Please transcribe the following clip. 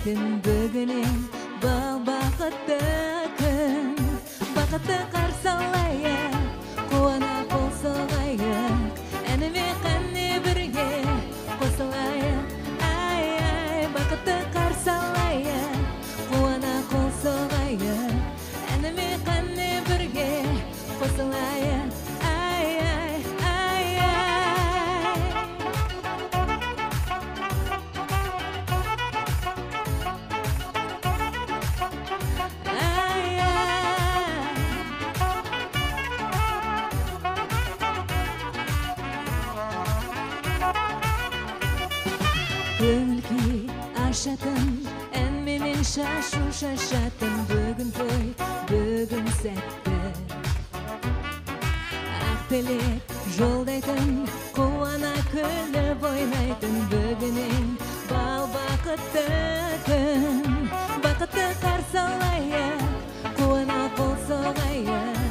күн бүгінен бақытты күн, бақытты қарсалайық, қуана қол соғайық, әніме қане бірге қосылайық. Ай, бақытты қарсалайық, қуана қол соғайық, әніме қане бірге қосылайық. Көңіл ашатын, ән менен шашу шашатын, бүгін той, бүгін сәтті. Ақ тілек жолдайтын, қуана күліп ойнайтын, бүгінен бақытты күн, бақытты қарсалайық, қуана қол соғайық.